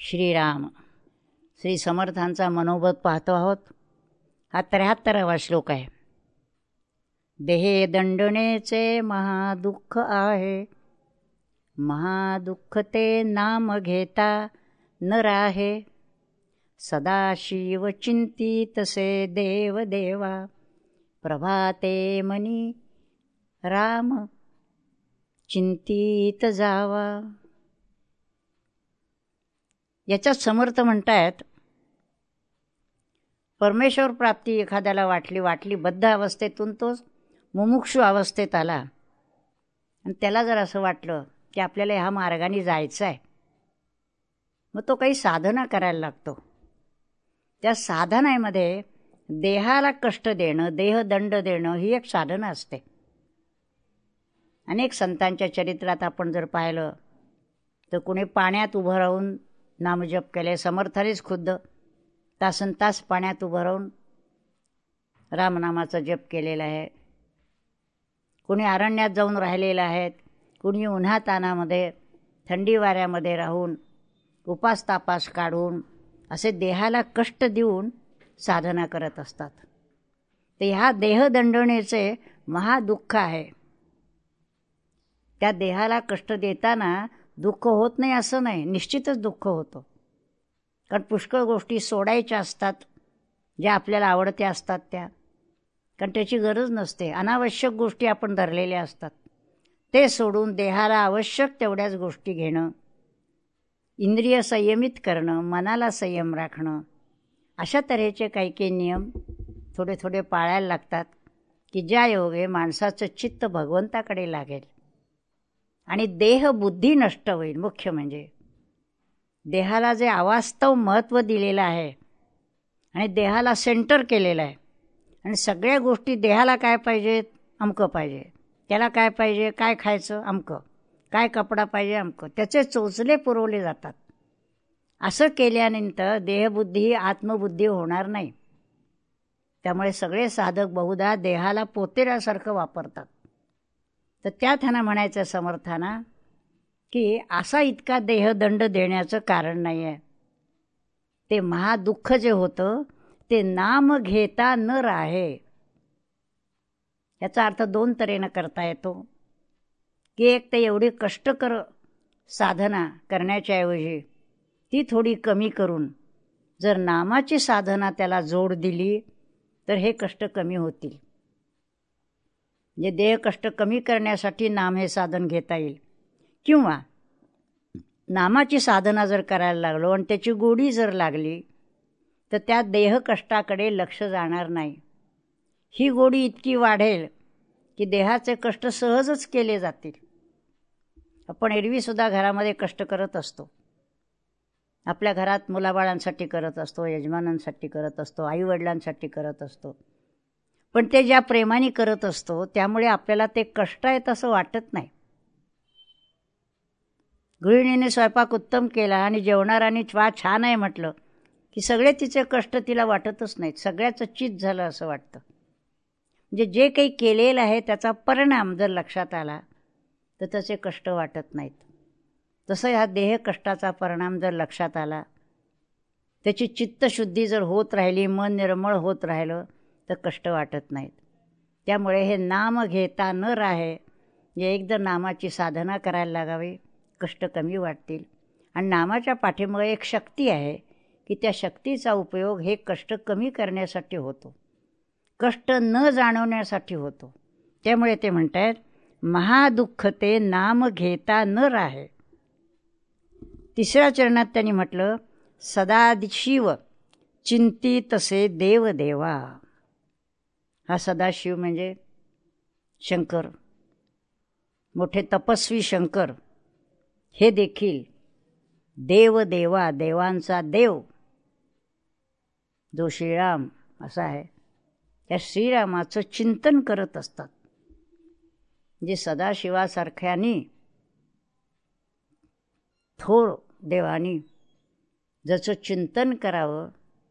श्रीराम श्री समर्थांचा मनोगत पाहतो आहोत. हा 73वा श्लोक आहे. देहे दंडनेचे महादुःख आहे, महादुःख ते नाम घेता न राहे. सदाशिव चिंतितसे देव देवा, प्रभाते मनी राम चिंतित जावा. याच्यात समर्थ म्हणतायत, परमेश्वर प्राप्ती एखाद्याला वाटली बद्ध अवस्थेतून तो मुमुक्षु अवस्थेत आला आणि त्याला जर असं वाटलं की आपल्याला ह्या मार्गाने जायचं आहे, मग तो काही साधना करायला लागतो. त्या साधनामध्ये देहाला कष्ट देणं, देहदंड देणं ही एक साधना असते. अनेक संतांच्या चरित्रात आपण जर पाहिलं तर कुणी पाण्यात उभं राहून नामजप केले. समर्थानेच खुद्द तासनतास पाण्यात उभं राहून रामनामाचा जप केलेला आहे. कुणी अरण्यात जाऊन राहिलेलं आहेत, कुणी उन्हातानामध्ये थंडी वाऱ्यामध्ये राहून उपास तापास काढून असे देहाला कष्ट देऊन साधना करत असतात. ते ह्या देहदंडनेचे महादुःख आहे. त्या देहाला कष्ट देताना दुःख होत नाही असं नाही, निश्चितच दुःख होतं. कारण पुष्कळ गोष्टी सोडायच्या असतात, ज्या आपल्याला आवडत्या असतात त्या, कारण त्याची गरज नसते. अनावश्यक गोष्टी आपण धरलेल्या असतात, ते सोडून देहाला आवश्यक तेवढ्याच गोष्टी घेणं, इंद्रिय संयमित करणं, मनाला संयम राखणं, अशा तऱ्हेचे काही नियम थोडे थोडे पाळायला लागतात की ज्या योगे माणसाचं चित्त भगवंताकडे लागेल आणि देह बुद्धी नष्ट होईल. मुख्य म्हणजे देहाला जे अवास्तव महत्त्व दिलेलं आहे आणि देहाला सेंटर केलेलं आहे आणि सगळ्या गोष्टी देहाला काय पाहिजेत, अमकं पाहिजे, त्याला काय पाहिजे, काय खायचं अमकं, काय कपडा पाहिजे अमकं, त्याचे चोचले पुरवले जातात. असं केल्यानंतर देहबुद्धी ही आत्मबुद्धी होणार नाही. त्यामुळे सगळे साधक बहुधा देहाला पोतेल्यासारखं वापरतात. तर त्या त्यांना म्हणायचं समर्थाना की असा इतका देहदंड देण्याचं कारण नाही आहे. ते महादुःख जे होतं ते नाम घेता न राहे. याचा अर्थ दोन तऱ्हेनं करता येतो की एक तर एवढी कष्टकर साधना करण्याच्या ऐवजी ती थोडी कमी करून जर नामाची साधना त्याला जोड दिली तर हे कष्ट कमी होतील. म्हणजे देह कष्ट कमी करण्यासाठी नाम हे साधन घेता येईल. किंवा नामाची साधना जर करायला लागलो आणि त्याची गोडी जर लागली तर त्या देह कष्टाकडे लक्ष जाणार नाही. ही गोडी इतकी वाढेल की देहाचे कष्ट सहजच केले जातील. आपण एरवीसुद्धा घरामध्ये कष्ट करत असतो. आपल्या घरात मुलाबाळांसाठी करत असतो, यजमानांसाठी करत असतो, आईवडिलांसाठी करत असतो. पण ते ज्या प्रेमाने करत असतो त्यामुळे आपल्याला ते कष्ट आहेत असं वाटत नाही. गृहिणीने स्वयंपाक उत्तम केला आणि जेवणाराने वा छान आहे म्हटलं की सगळे तिचे कष्ट तिला वाटतच नाहीत, सगळ्याचं चित झालं असं वाटतं. म्हणजे जे काही केलेलं आहे त्याचा परिणाम जर लक्षात आला तर त्याचे कष्ट वाटत नाहीत. तसं ह्या देह कष्टाचा परिणाम जर लक्षात आला, त्याची चित्तशुद्धी जर होत राहिली, मन निर्मळ होत राहिलं तर कष्ट वाटत नाहीत. त्यामुळे हे नाम घेता न राहे, जे एकदा नामाची साधना करायला लागावी, कष्ट कमी वाटतील. आणि नामाच्या पाठीमागे एक शक्ती आहे की त्या शक्तीचा उपयोग हे कष्ट कमी करण्यासाठी होतो, कष्ट न जाणवण्यासाठी होतो. त्यामुळे ते म्हणतात महादुःख ते नाम घेता न राहे. तिसऱ्या चरणात त्यांनी म्हटलं सदाशिव चिंतितसे देव देवा. हा सदाशिव म्हणजे शंकर, मोठे तपस्वी शंकर, हे देखील देव देवा, देवांचा देव जो श्रीराम असा आहे, त्या श्रीरामाचं चिंतन करत असतात. जे सदाशिवासारख्यानी थोर देवानी ज्याचं चिंतन करावं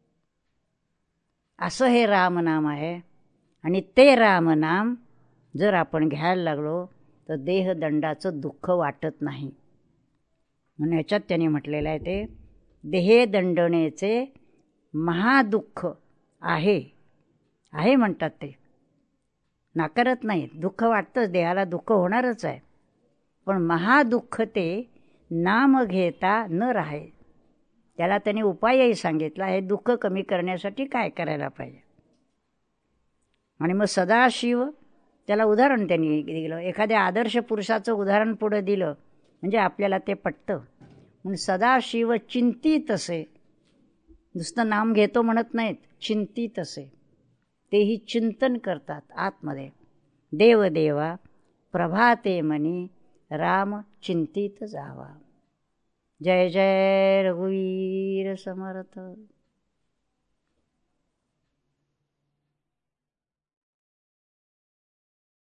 असं हे रामनाम आहे. आणि ते रामनाम जर आपण घ्यायला लागलो तर देहदंडाचं दुःख वाटत नाही. म्हणून ह्याच्यात त्यांनी म्हटलेलं आहे ते देहे दंडनेचे महादुःख आहे आहे म्हणतात ते, नाकारत नाहीत. दुःख वाटतंच, देहाला दुःख होणारच आहे, पण महादुःख ते नाम घेता न राहे. त्याला त्यांनी उपायही सांगितला, हे दुःख कमी करण्यासाठी काय करायला पाहिजे. आणि मग सदाशिव त्याला उदाहरण त्यांनी दिलं. एखाद्या आदर्श पुरुषाचं उदाहरण पुढं दिलं म्हणजे आपल्याला ते पटतं. म्हणून सदाशिव चिंतित असे, नुसतं नाम घेतो म्हणत नाहीत, चिंतित असे, तेही चिंतन करतात आतमध्ये. देवदेवा प्रभाते मनी राम चिंतित जावा. जय जय रघुवीर समर्थ.